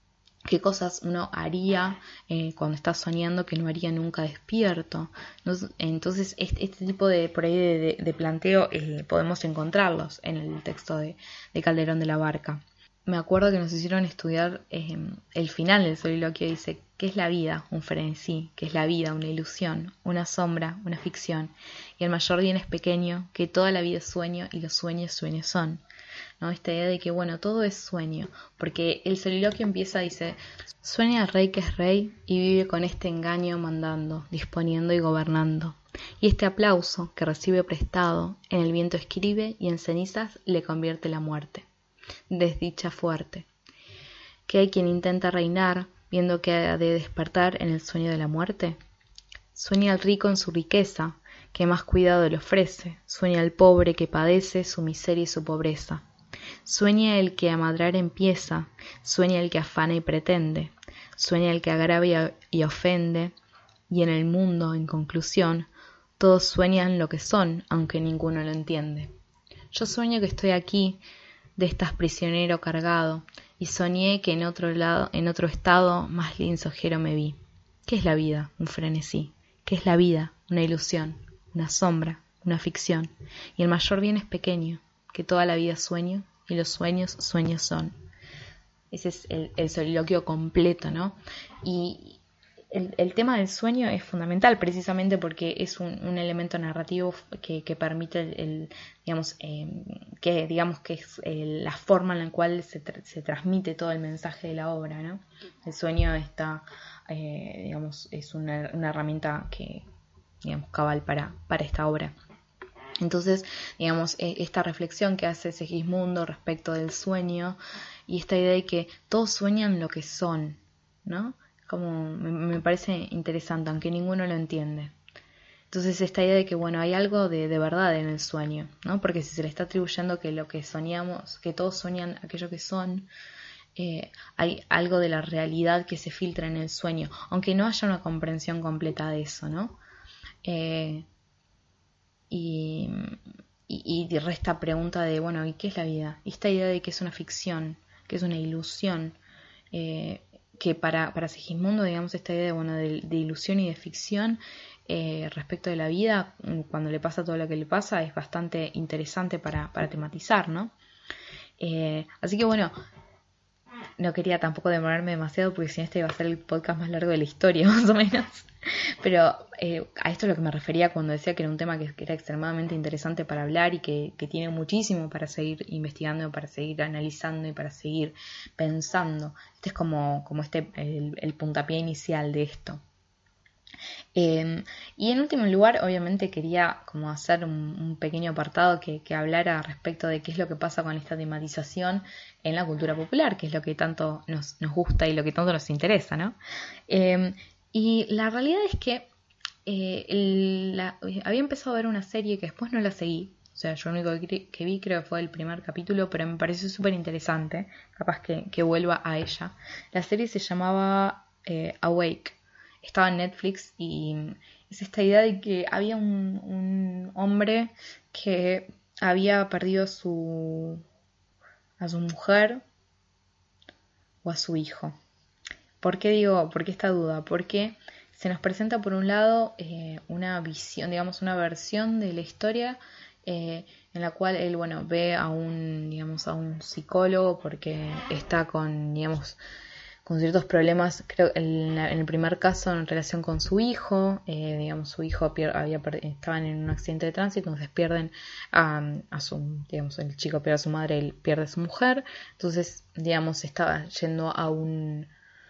qué cosas uno haría eh, cuando está soñando que no haría nunca despierto. Entonces, este, este tipo de, por ahí de, de, de planteo eh, podemos encontrarlos en el texto de, de Calderón de la Barca. Me acuerdo que nos hicieron estudiar eh, el final del soliloquio. Dice: ¿qué es la vida? Un frenesí. ¿Qué es la vida? Una ilusión, una sombra, una ficción. Y el mayor bien es pequeño, que toda la vida es sueño y los sueños sueños son, ¿no? Esta idea de que, bueno, todo es sueño, porque el soliloquio empieza, dice: sueña el rey que es rey y vive con este engaño mandando, disponiendo y gobernando. Y este aplauso que recibe prestado, en el viento escribe y en cenizas le convierte la muerte. Desdicha fuerte. Que hay quien intenta reinar, viendo que ha de despertar en el sueño de la muerte. Sueña el rico en su riqueza, que más cuidado le ofrece. Sueña el pobre que padece su miseria y su pobreza. Sueña el que a madrar empieza, sueña el que afana y pretende, sueña el que agravia y ofende, y en el mundo, en conclusión, todos sueñan lo que son, aunque ninguno lo entiende. Yo sueño que estoy aquí, de estas prisionero cargado, y soñé que en otro lado, en otro estado, más lisonjero me vi. ¿Qué es la vida? Un frenesí. ¿Qué es la vida? Una ilusión, una sombra, una ficción. Y el mayor bien es pequeño, que toda la vida sueño, y los sueños, sueños son. Ese es el, el soliloquio completo, ¿no? Y el, el tema del sueño es fundamental precisamente porque es un, un elemento narrativo que, que permite el, el digamos, eh, que digamos que es eh, la forma en la cual se, tra- se transmite todo el mensaje de la obra, ¿no? El sueño está, eh, digamos, es una, una herramienta que, digamos, cabal para, para esta obra. Entonces, digamos, esta reflexión que hace Segismundo respecto del sueño y esta idea de que todos sueñan lo que son, ¿no? Como me, me parece interesante, aunque ninguno lo entiende. Entonces, esta idea de que, bueno, hay algo de, de verdad en el sueño, ¿no? Porque si se le está atribuyendo que lo que soñamos, que todos sueñan aquello que son, eh, hay algo de la realidad que se filtra en el sueño, aunque no haya una comprensión completa de eso, ¿no? Eh, Y, y, y resta pregunta de, bueno, ¿y qué es la vida? Esta idea de que es una ficción, que es una ilusión, eh, que para, para Segismundo, digamos, esta idea de, bueno, de, de ilusión y de ficción eh, respecto de la vida, cuando le pasa todo lo que le pasa, es bastante interesante para, para tematizar, ¿no? Eh, así que, bueno, no quería tampoco demorarme demasiado porque si no este iba a ser el podcast más largo de la historia, más o menos. Pero eh, a esto es lo que me refería cuando decía que era un tema que, que era extremadamente interesante para hablar y que, que tiene muchísimo para seguir investigando, para seguir analizando y para seguir pensando. Este es como, como este el, el puntapié inicial de esto. Eh, y en último lugar, obviamente quería como hacer un, un pequeño apartado que, que hablara respecto de qué es lo que pasa con esta tematización en la cultura popular, que es lo que tanto nos, nos gusta y lo que tanto nos interesa, ¿no? Eh, y la realidad es que eh, el, la, había empezado a ver una serie que después no la seguí, sea, yo lo único que, que vi creo que fue el primer capítulo, pero me pareció súper interesante, capaz que, que vuelva a ella. La serie se llamaba eh, Awake, estaba en Netflix y es esta idea de que había un, un hombre que había perdido a su, a su mujer o a su hijo. ¿Por qué digo, por qué esta duda? Porque se nos presenta por un lado eh, una visión, digamos, una versión de la historia eh, en la cual él, bueno, ve a un, digamos, a un psicólogo porque está con, digamos, con ciertos problemas, creo, en, la, en el primer caso en relación con su hijo, eh, digamos, su hijo pier, había estaban en un accidente de tránsito, entonces pierden a, a su, digamos, el chico pierde a su madre, él pierde a su mujer, entonces, digamos, estaba yendo a un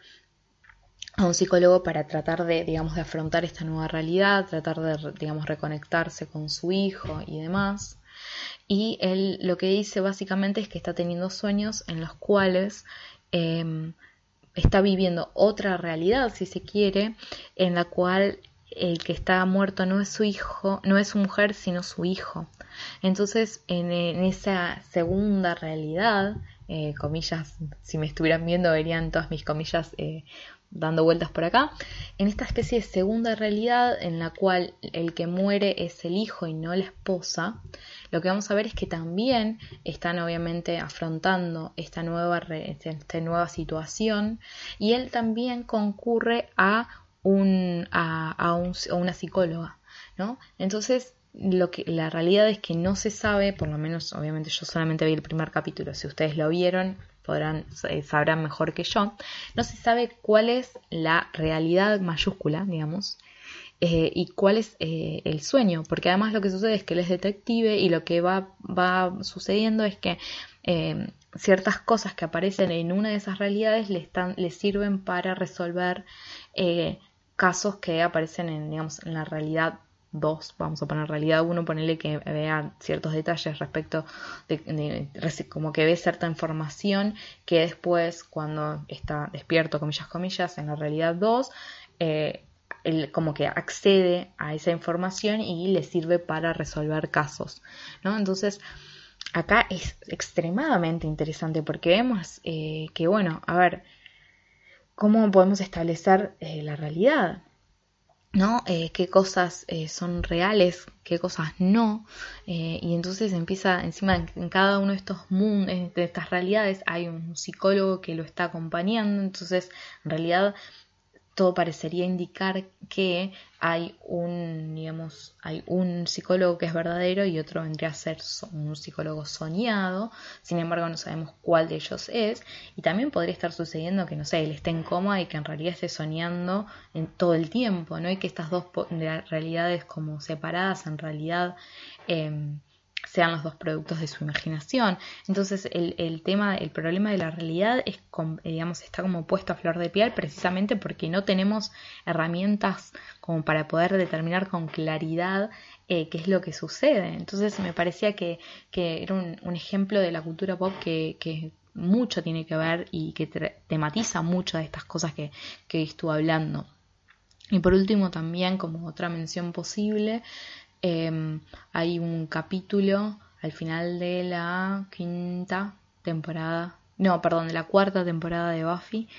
a un psicólogo para tratar de, digamos, de afrontar esta nueva realidad, tratar de, digamos, reconectarse con su hijo y demás. Y él lo que dice básicamente es que está teniendo sueños en los cuales eh, está viviendo otra realidad, si se quiere, en la cual el que está muerto no es su hijo, no es su mujer, sino su hijo. Entonces, en, en esa segunda realidad, eh, comillas, si me estuvieran viendo verían todas mis comillas eh, dando vueltas por acá, en esta especie de segunda realidad en la cual el que muere es el hijo y no la esposa, lo que vamos a ver es que también están obviamente afrontando esta nueva, esta nueva situación y él también concurre a, un, a, a, un, a una psicóloga, ¿no? Entonces, lo que la realidad es que no se sabe, por lo menos obviamente yo solamente vi el primer capítulo, si ustedes lo vieron podrán eh, sabrán mejor que yo, no se sabe cuál es la realidad mayúscula, digamos, eh, y cuál es eh, el sueño, porque además lo que sucede es que él es detective y lo que va, va sucediendo es que eh, ciertas cosas que aparecen en una de esas realidades le, están, le sirven para resolver eh, casos que aparecen en, digamos, en la realidad dos, vamos a poner realidad uno, ponerle que vea ciertos detalles respecto de, de, de como que ve cierta información que después cuando está despierto, comillas, comillas, en la realidad dos, eh, él como que accede a esa información y le sirve para resolver casos, ¿no? Entonces acá es extremadamente interesante porque vemos eh, que, bueno, a ver, ¿cómo podemos establecer eh, la realidad? ¿No? Eh, qué cosas eh, son reales, qué cosas no, eh, y entonces empieza encima en, en cada uno de estos mundos, de estas realidades hay un psicólogo que lo está acompañando, entonces en realidad todo parecería indicar que hay un, digamos, hay un psicólogo que es verdadero y otro vendría a ser un psicólogo soñado, sin embargo no sabemos cuál de ellos es, y también podría estar sucediendo que, no sé, él esté en coma y que en realidad esté soñando en todo el tiempo, ¿no? Y que estas dos realidades como separadas en realidad eh, sean los dos productos de su imaginación. Entonces el, el tema, el problema de la realidad es, digamos, está como puesto a flor de piel precisamente porque no tenemos herramientas como para poder determinar con claridad eh, qué es lo que sucede. Entonces me parecía que, que era un, un ejemplo de la cultura pop que, que mucho tiene que ver y que tematiza mucho de estas cosas que, que estuve hablando. Y por último también, como otra mención posible, Eh, hay un capítulo al final de la quinta temporada, no, perdón, de la cuarta temporada de Buffy,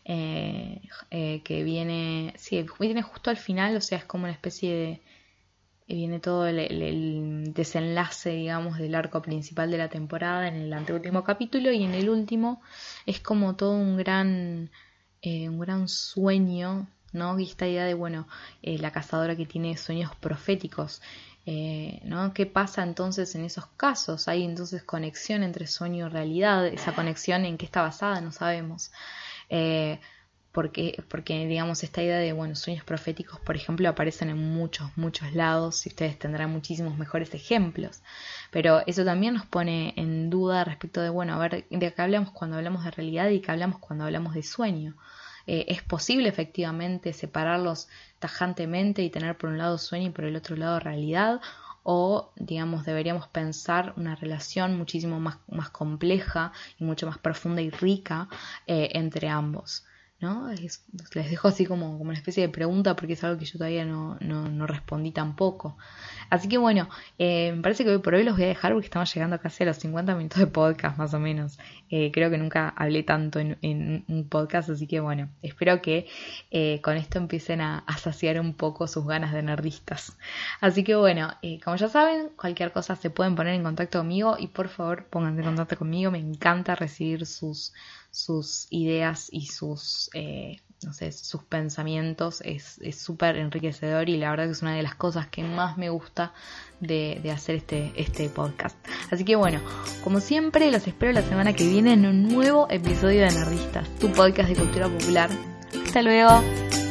eh, eh, que viene, sí, viene justo al final, o sea, es como una especie de, viene todo el, el, el desenlace, digamos, del arco principal de la temporada en el anteúltimo capítulo y en el último es como todo un gran, eh, un gran sueño, ¿no? Y esta idea de, bueno, eh, la cazadora que tiene sueños proféticos, eh, ¿no? ¿Qué pasa entonces en esos casos? ¿Hay entonces conexión entre sueño y realidad? ¿Esa conexión en qué está basada? No sabemos. Eh, porque, porque, digamos, esta idea de, bueno, sueños proféticos, por ejemplo, aparecen en muchos, muchos lados y ustedes tendrán muchísimos mejores ejemplos. Pero eso también nos pone en duda respecto de, bueno, a ver, de qué hablamos cuando hablamos de realidad y qué hablamos cuando hablamos de sueño. Eh, ¿Es posible efectivamente separarlos tajantemente y tener por un lado sueño y por el otro lado realidad? O, digamos, deberíamos pensar una relación muchísimo más, más compleja y mucho más profunda y rica eh, entre ambos. ¿no? Es, les dejo así como, como una especie de pregunta porque es algo que yo todavía no, no, no respondí tampoco. Así que bueno, eh, me parece que hoy por hoy los voy a dejar porque estamos llegando casi a los cincuenta minutos de podcast más o menos. Eh, creo que nunca hablé tanto en, en un podcast, así que bueno, espero que eh, con esto empiecen a, a saciar un poco sus ganas de nerdistas. Así que bueno, eh, como ya saben, cualquier cosa se pueden poner en contacto conmigo y por favor pónganse en contacto conmigo, me encanta recibir sus, sus ideas y sus... Eh, no sé, sus pensamientos, es súper enriquecedor y la verdad que es una de las cosas que más me gusta de, de hacer este, este podcast. Así que bueno, como siempre, los espero la semana que viene en un nuevo episodio de Nerdistas, tu podcast de cultura popular. Hasta luego.